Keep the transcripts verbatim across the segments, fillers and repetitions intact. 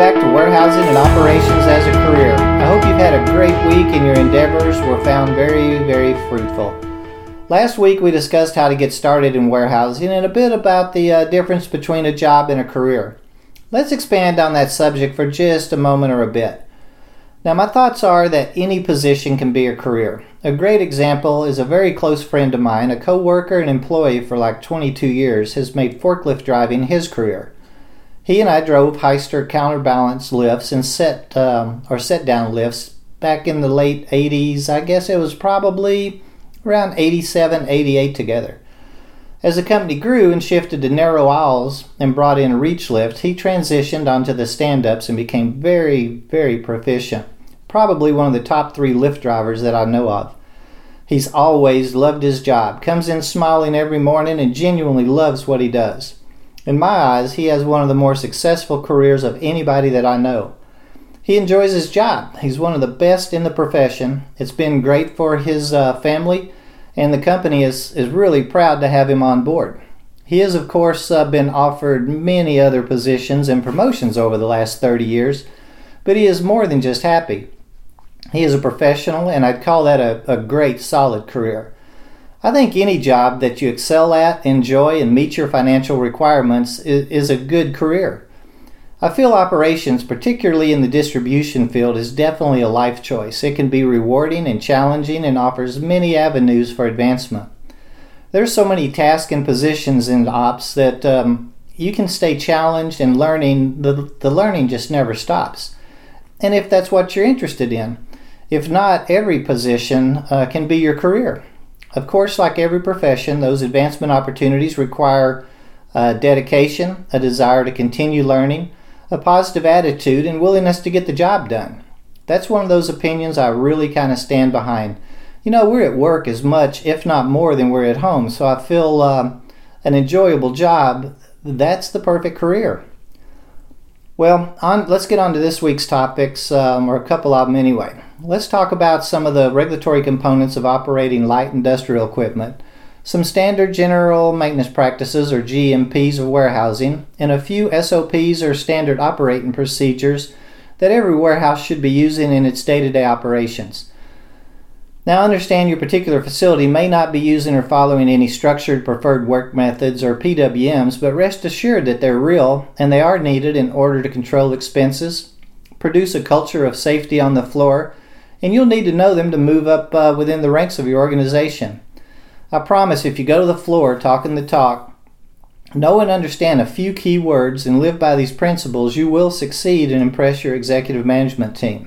back to Warehousing and Operations as a Career. I hope you've had a great week and your endeavors were found very, very fruitful. Last week we discussed how to get started in warehousing and a bit about the uh, difference between a job and a career. Let's expand on that subject for just a moment or a bit. Now, my thoughts are that any position can be a career. A great example is a very close friend of mine, a co-worker and employee for like twenty-two years, has made forklift driving his career. He and I drove Hyster counterbalance lifts and set um, or set down lifts back in the late eighties. I guess it was probably around eighty-seven, eighty-eight together. As the company grew and shifted to narrow aisles and brought in a reach lift, he transitioned onto the stand-ups and became very, very proficient. Probably one of the top three lift drivers that I know of. He's always loved his job, comes in smiling every morning, and genuinely loves what he does. In my eyes, he has one of the more successful careers of anybody that I know. He enjoys his job. He's one of the best in the profession. It's been great for his uh, family, and the company is, is really proud to have him on board. He has, of course, uh, been offered many other positions and promotions over the last thirty years, but he is more than just happy. He is a professional, and I'd call that a, a great, solid career. I think any job that you excel at, enjoy, and meet your financial requirements is, is a good career. I feel operations, particularly in the distribution field, is definitely a life choice. It can be rewarding and challenging and offers many avenues for advancement. There's so many tasks and positions in ops that um, you can stay challenged and learning. The, the learning just never stops. And if that's what you're interested in. If not, every position uh, can be your career. Of course, like every profession, those advancement opportunities require uh, dedication, a desire to continue learning, a positive attitude, and willingness to get the job done. That's one of those opinions I really kind of stand behind. You know, we're at work as much, if not more, than we're at home, so I feel uh, an enjoyable job. That's the perfect career. Well, on, let's get on to this week's topics, um, or a couple of them anyway. Let's talk about some of the regulatory components of operating light industrial equipment, some standard general maintenance practices or G M Ps of warehousing, and a few S O Ps or standard operating procedures that every warehouse should be using in its day-to-day operations. Now, understand your particular facility may not be using or following any structured preferred work methods or P W Ms, but rest assured that they're real and they are needed in order to control expenses, produce a culture of safety on the floor, and you'll need to know them to move up uh, within the ranks of your organization. I promise if you go to the floor talking the talk, know and understand a few key words and live by these principles, you will succeed and impress your executive management team.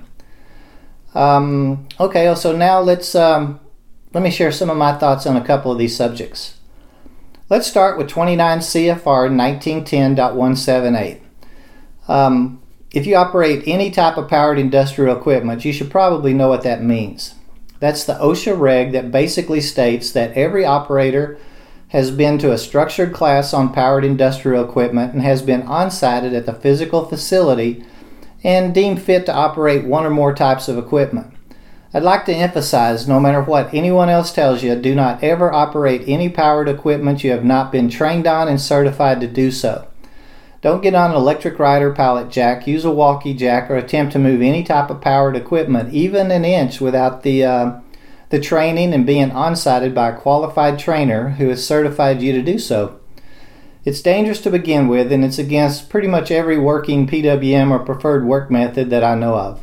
Um, okay, so now let's um, let me share some of my thoughts on a couple of these subjects. Let's start with twenty-nine C F R nineteen ten point one seven eight. Um, if you operate any type of powered industrial equipment, you should probably know what that means. That's the OSHA reg that basically states that every operator has been to a structured class on powered industrial equipment and has been on-sited at the physical facility and deemed fit to operate one or more types of equipment. I'd like to emphasize, no matter what anyone else tells you, do not ever operate any powered equipment you have not been trained on and certified to do so. Don't get on an electric rider pallet jack, use a walkie jack, or attempt to move any type of powered equipment, even an inch, without the uh, the training and being on-sited by a qualified trainer who has certified you to do so. It's dangerous to begin with, and it's against pretty much every working P W M or preferred work method that I know of.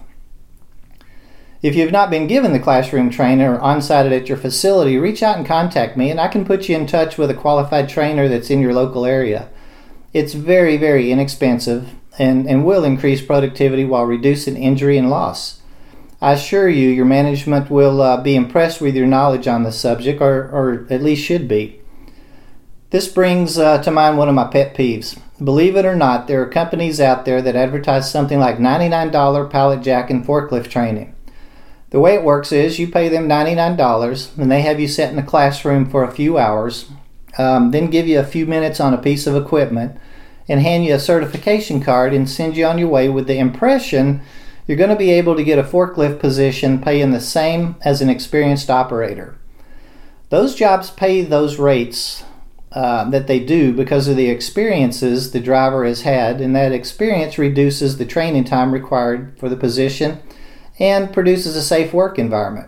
If you have not been given the classroom training or on-sited at your facility, reach out and contact me, and I can put you in touch with a qualified trainer that's in your local area. It's very, very inexpensive and, and will increase productivity while reducing injury and loss. I assure you, your management will uh, be impressed with your knowledge on the subject, or, or at least should be. This brings uh, to mind one of my pet peeves. Believe it or not, there are companies out there that advertise something like ninety-nine dollars pallet jack and forklift training. The way it works is you pay them ninety-nine dollars and they have you sit in a classroom for a few hours, um, then give you a few minutes on a piece of equipment and hand you a certification card and send you on your way with the impression you're going to be able to get a forklift position paying the same as an experienced operator. Those jobs pay those rates uh, that they do because of the experiences the driver has had, and that experience reduces the training time required for the position and produces a safe work environment.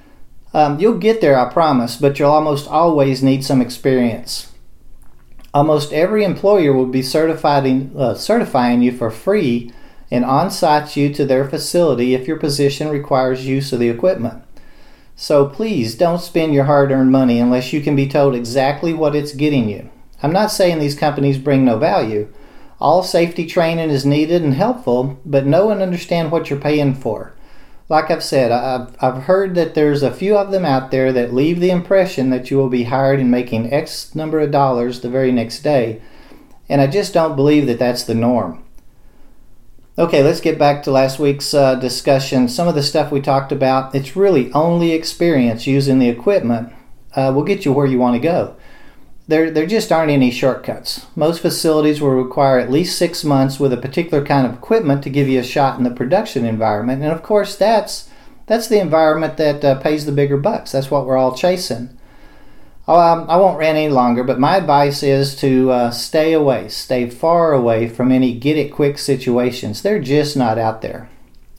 Um, you'll get there, I promise, but you'll almost always need some experience. Almost every employer will be certifying, uh, certifying you for free and on-site you to their facility if your position requires use of the equipment. So please don't spend your hard-earned money unless you can be told exactly what it's getting you. I'm not saying these companies bring no value. All safety training is needed and helpful, but know and understand what you're paying for. Like I've said, I've, I've heard that there's a few of them out there that leave the impression that you will be hired and making X number of dollars the very next day, and I just don't believe that that's the norm. Okay, let's get back to last week's uh, discussion. Some of the stuff we talked about, it's really only experience using the equipment uh, will get you where you want to go. There, there just aren't any shortcuts. Most facilities will require at least six months with a particular kind of equipment to give you a shot in the production environment. And of course, that's, that's the environment that uh, pays the bigger bucks. That's what we're all chasing. Um, I won't rant any longer, but my advice is to uh, stay away, stay far away from any get-it-quick situations. They're just not out there.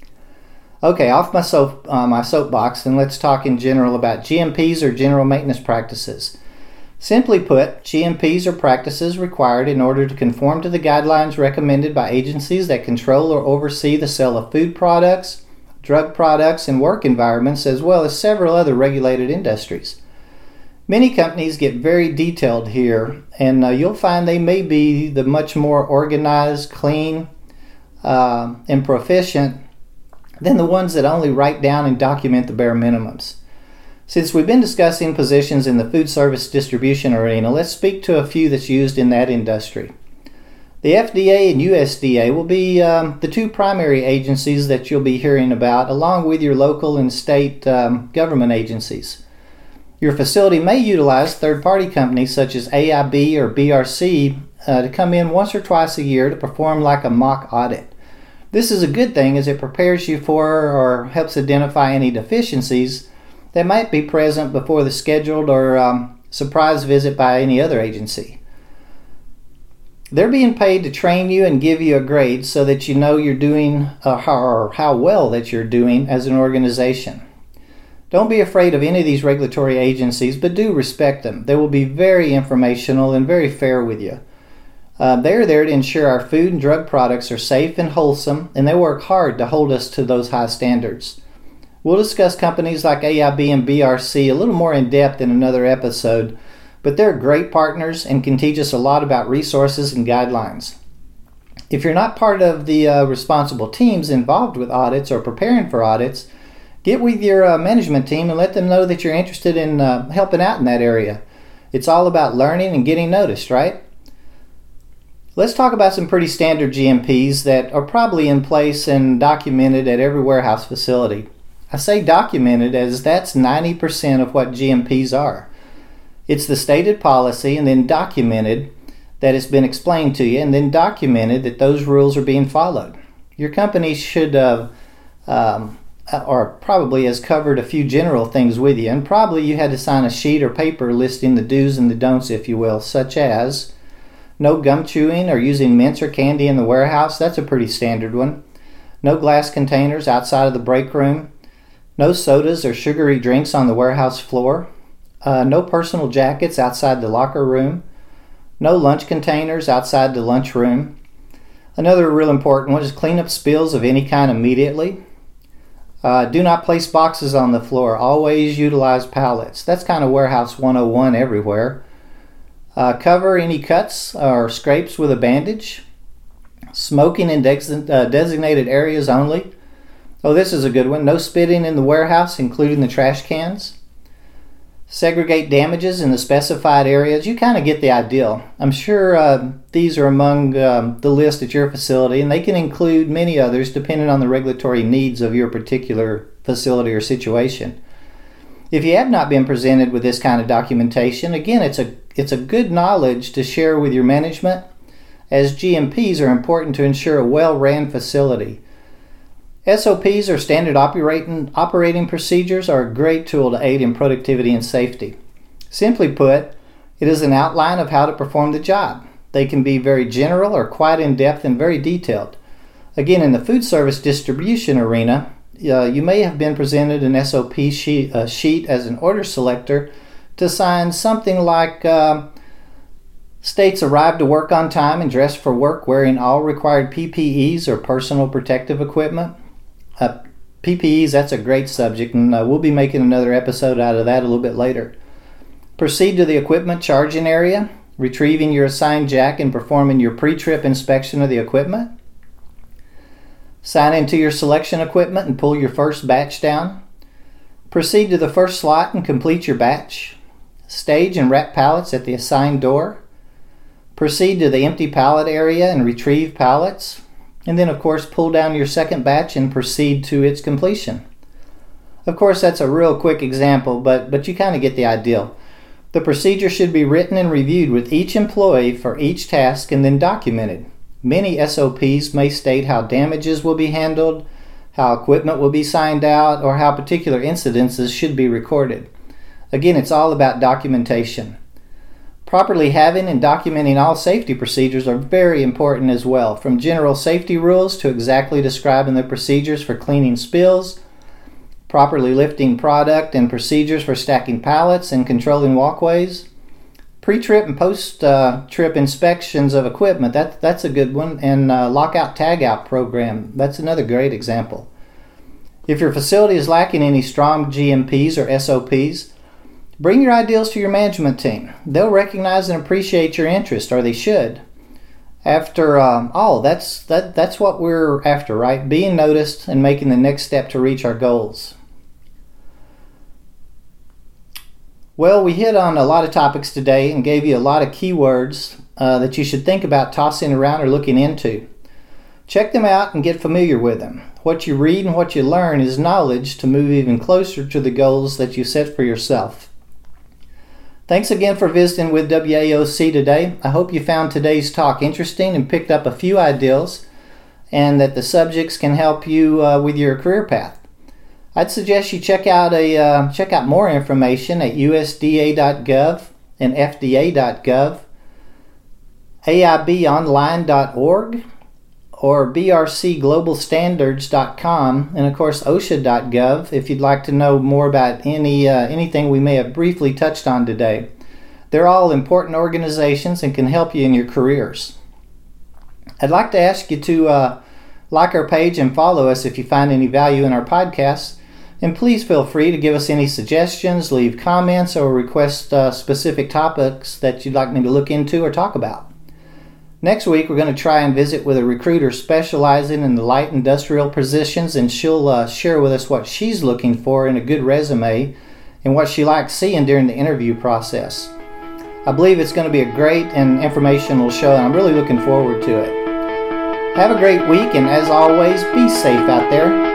Okay, off my soap, uh, my soapbox, and let's talk in general about G M Ps or general maintenance practices. Simply put, G M Ps are practices required in order to conform to the guidelines recommended by agencies that control or oversee the sale of food products, drug products, and work environments, as well as several other regulated industries. Many companies get very detailed here, and uh, you'll find they may be the much more organized, clean, uh, and proficient than the ones that only write down and document the bare minimums. Since we've been discussing positions in the food service distribution arena, let's speak to a few that's used in that industry. The F D A and U S D A will be um, the two primary agencies that you'll be hearing about, along with your local and state um, government agencies. Your facility may utilize third-party companies such as A I B or B R C uh, to come in once or twice a year to perform like a mock audit. This is a good thing as it prepares you for or helps identify any deficiencies that might be present before the scheduled or um, surprise visit by any other agency. They're being paid to train you and give you a grade so that you know you're doing uh, how, or how well that you're doing as an organization. Don't be afraid of any of these regulatory agencies, but do respect them. They will be very informational and very fair with you. Uh, they're there to ensure our food and drug products are safe and wholesome, and they work hard to hold us to those high standards. We'll discuss companies like A I B and B R C a little more in depth in another episode, but they're great partners and can teach us a lot about resources and guidelines. If you're not part of the uh, responsible teams involved with audits or preparing for audits, get with your uh, management team and let them know that you're interested in uh, helping out in that area. It's all about learning and getting noticed, right? Let's talk about some pretty standard G M Ps that are probably in place and documented at every warehouse facility. I say documented as that's ninety percent of what G M Ps are. It's the stated policy and then documented that it's been explained to you and then documented that those rules are being followed. Your company should uh, um, or probably has covered a few general things with you, and probably you had to sign a sheet or paper listing the do's and the don'ts, if you will, such as no gum chewing or using mints or candy in the warehouse. That's a pretty standard one. No glass containers outside of the break room. No sodas or sugary drinks on the warehouse floor. Uh, no personal jackets outside the locker room. No lunch containers outside the lunch room. Another real important one is clean up spills of any kind immediately. Uh, do not place boxes on the floor. Always utilize pallets. That's kind of warehouse one oh one everywhere. Uh, cover any cuts or scrapes with a bandage. Smoking in de- uh, designated areas only. Oh, this is a good one. No spitting in the warehouse, including the trash cans. Segregate damages in the specified areas. You kind of get the idea. I'm sure uh, these are among um, the list at your facility, and they can include many others depending on the regulatory needs of your particular facility or situation. If you have not been presented with this kind of documentation, again, it's a it's a good knowledge to share with your management, as G M Ps are important to ensure a well-ran facility. S O Ps, or standard operating, operating procedures, are a great tool to aid in productivity and safety. Simply put, It is an outline of how to perform the job. They can be very general or quite in-depth and very detailed. Again, in the food service distribution arena, uh, you may have been presented an S O P sheet, uh, sheet as an order selector to sign something like uh, states arrived to work on time and dressed for work wearing all required P P Es or personal protective equipment. Uh, P P Es, that's a great subject, and uh, we'll be making another episode out of that a little bit later. Proceed to the equipment charging area, retrieving your assigned jack and performing your pre-trip inspection of the equipment. Sign into your selection equipment and pull your first batch down. Proceed to the first slot and complete your batch. Stage and wrap pallets at the assigned door. Proceed to the empty pallet area and retrieve pallets. And then, of course, pull down your second batch and proceed to its completion. Of course, that's a real quick example, but, but you kind of get the idea. The procedure should be written and reviewed with each employee for each task and then documented. Many S O Ps may state how damages will be handled, how equipment will be signed out, or how particular incidences should be recorded. Again, it's all about documentation. Properly having and documenting all safety procedures are very important as well, from general safety rules to exactly describing the procedures for cleaning spills, properly lifting product and procedures for stacking pallets and controlling walkways. Pre-trip and post-trip inspections of equipment, that, that's a good one. And uh, lockout tagout program, that's another great example. If your facility is lacking any strong G M Ps or S O Ps, bring your ideals to your management team. They'll recognize and appreciate your interest, or they should. After um, all, that's, that, that's what we're after, right? Being noticed and making the next step to reach our goals. Well, we hit on a lot of topics today and gave you a lot of keywords uh, that you should think about tossing around or looking into. Check them out and get familiar with them. What you read and what you learn is knowledge to move even closer to the goals that you set for yourself. Thanks again for visiting with W A O C today. I hope you found today's talk interesting and picked up a few ideas, and that the subjects can help you uh, with your career path. I'd suggest you check out a uh, check out more information at U S D A dot gov and F D A dot gov, A I B online dot org, or B R C global standards dot com, and of course OSHA dot gov if you'd like to know more about any uh, anything we may have briefly touched on today. They're all important organizations and can help you in your careers. I'd like to ask you to uh, like our page and follow us if you find any value in our podcasts. And please feel free to give us any suggestions, leave comments, or request uh, specific topics that you'd like me to look into or talk about. Next week, we're going to try and visit with a recruiter specializing in the light industrial positions, and she'll uh, share with us what she's looking for in a good resume and what she likes seeing during the interview process. I believe it's going to be a great and informational show, and I'm really looking forward to it. Have a great week, and as always, be safe out there.